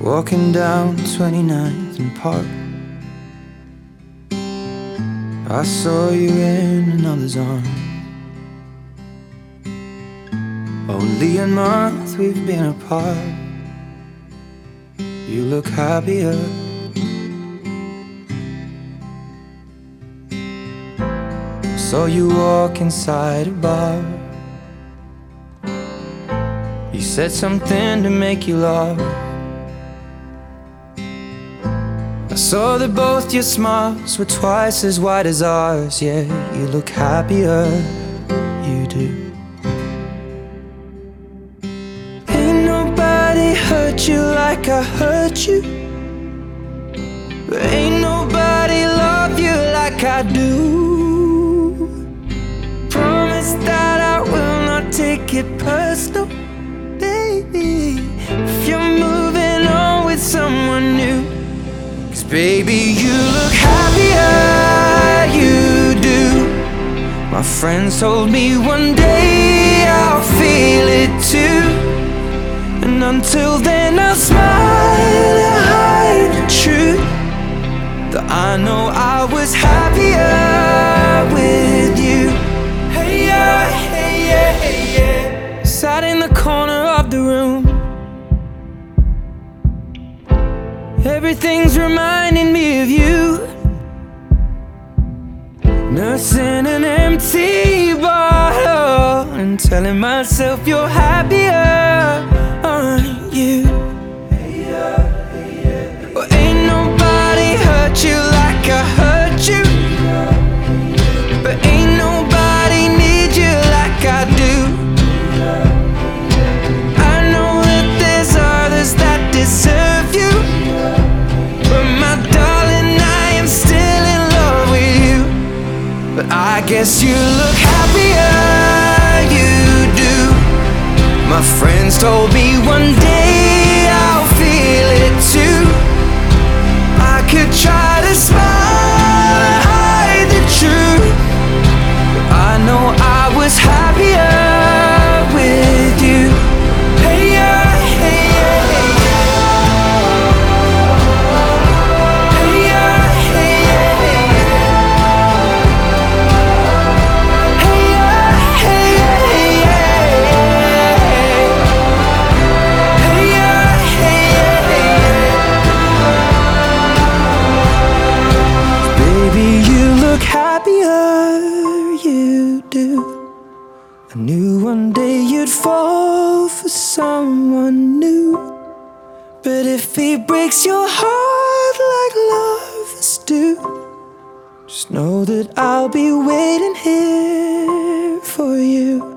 Walking down 29th and Park, I saw you in another's arms. Only a month we've been apart. You look happier. Saw you walk inside a bar. You said something to make you laugh. I saw that both your smiles were twice as wide as ours. Yeah, you look happier, you do. Ain't nobody hurt you like I hurt you. Ain't nobody love you like I do. Promise that I will not take it personal, baby, if you're moving on with someone new. 'Cause baby, you look happier, you do. My friends told me one day I'll feel it too. And until then I'll smile and hide the truth, that I know I was happier with you. Hey yeah, hey yeah, hey yeah. Sat in the corner of the room. Everything's reminding me of you. Nursing an empty bottle and telling myself you're happier, aren't you? Well, ain't nobody hurt you like I hurt you, but ain't nobody need you like I do. I know that there's others that deserve you, but my darling, I am still in love with you. But I guess you look happier, you do. My friends told me one day I'll feel it too. I could try to smile and hide the truth, but I know I was happier with you. Hey yeah, hey yeah, hey I knew one day you'd fall for someone new. But if he breaks your heart like lovers do, just know that I'll be waiting here for you.